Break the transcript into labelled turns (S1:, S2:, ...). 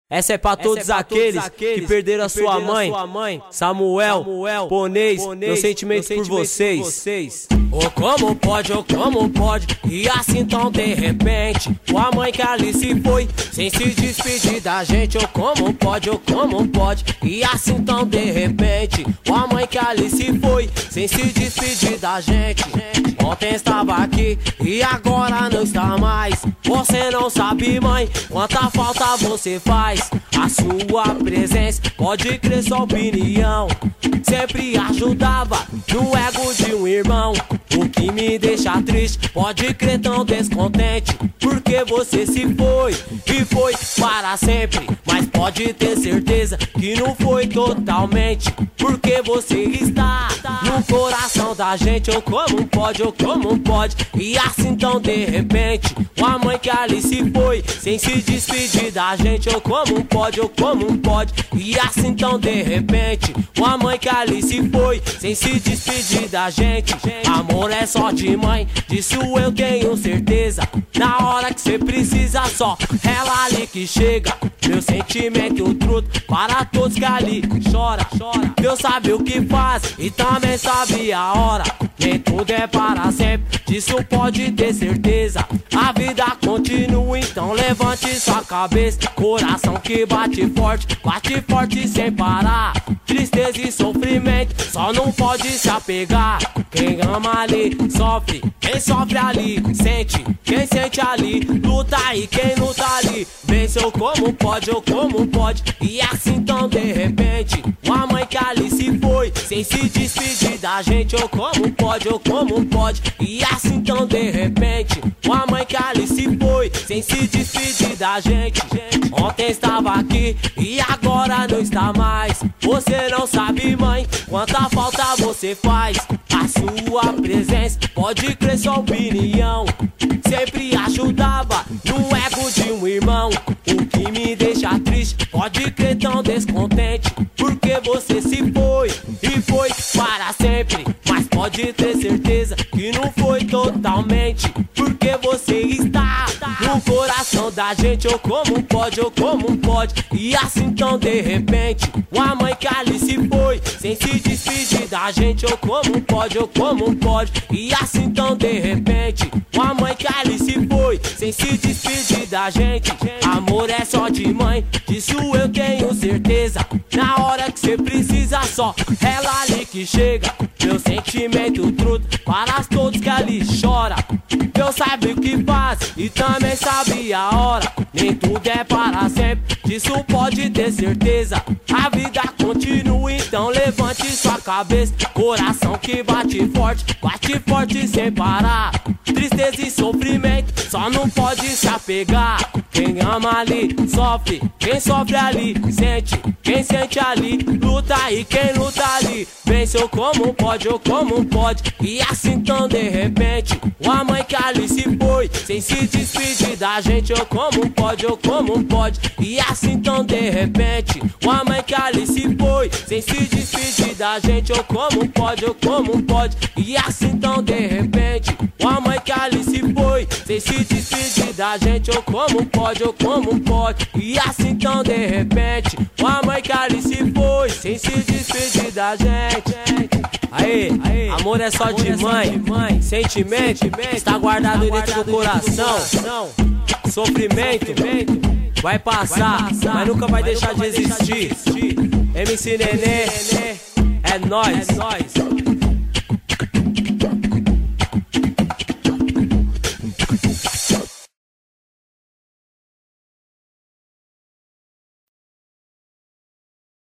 S1: Essa é pra todos aqueles que perderam a sua mãe. Samuel, Ponês, meus sentimentos por vocês.
S2: Oh, como pode, e assim tão de repente a mãe que ali se foi, sem se despedir da gente. Oh, como pode, e assim tão de repente a mãe que ali se foi, sem se despedir da gente. Ontem estava aqui e agora não está mais. Você não sabe, mãe, quanta falta você faz. A sua presença, pode crer, sua opinião sempre ajudava no ego de um irmão. O que me deixa triste, pode crer, tão descontente, porque você se foi e foi para sempre. Mas pode ter certeza que não foi totalmente, porque você está no coração da gente. Oh, como pode, e assim tão de repente uma mãe que ali se foi, sem se despedir da gente. Oh, como pode, e assim tão de repente uma mãe que ali se foi, sem se despedir da gente. Amor é só de mãe, disso eu tenho certeza. Na hora que cê precisa, só ela ali que chega. Meu sentimento truto para todos que ali chora. Deus sabe o que faz e também sabe a hora. Nem tudo é para sempre, disso pode ter certeza. A vida continua, então levante sua cabeça. Coração que bate forte sem parar. Tristeza e sofrimento, só não pode se apegar. Quem ama ali sofre, quem sofre ali sente, quem sente ali luta, e quem luta ali venceu. Como pode, e assim tão de repente uma mãe que ali se foi, sem se despedir da gente. Oh, como pode, e assim tão de repente uma mãe que ali se foi, sem se despedir da gente. Ontem estava aqui e agora não está mais. Você não sabe, mãe, quanta falta você faz. A sua presença, pode crer, sua opinião sempre ajudava no ego de um irmão. O que me deixa triste, pode crer, tão descontente, porque você se foi e foi para sempre. Mas pode ter certeza que não foi totalmente, porque você está no coração da gente. Oh, como pode, e assim tão de repente uma mãe que ali se foi, sem se despedir da gente. Oh, como pode, e assim tão de repente uma mãe que ali se foi, sem se despedir da gente. Amor é só de mãe, disso eu tenho certeza. Na hora que cê precisa, só ela ali que chega. Meu sentimento truto para todos que ali chora. Deus sabe o que faz e também sabe a hora. Nem tudo é para sempre, disso pode ter certeza. A vida continua, então levante sua cabeça. Coração que bate forte sem parar. Tristeza e sofrimento, só não pode se apegar. Quem ama ali sofre, quem sofre ali sente, quem sente ali luta, e quem luta ali venceu. Como pode, e assim tão de repente uma mãe que ali se foi, sem se despedir da gente. Oh, como pode, e assim tão de repente uma mãe que ali se foi, sem se despedir da gente. Oh, como pode, e assim tão de repente uma mãe que ali se foi, sem se despedir da gente. Oh, como pode, e assim tão de repente uma mãe que ali se foi, sem se despedir da gente.
S1: Aê, amor é só de mãe, sentimento está guardado dentro do coração. Sofrimento vai passar, mas nunca vai deixar de existir. MC Nenê, é nóis.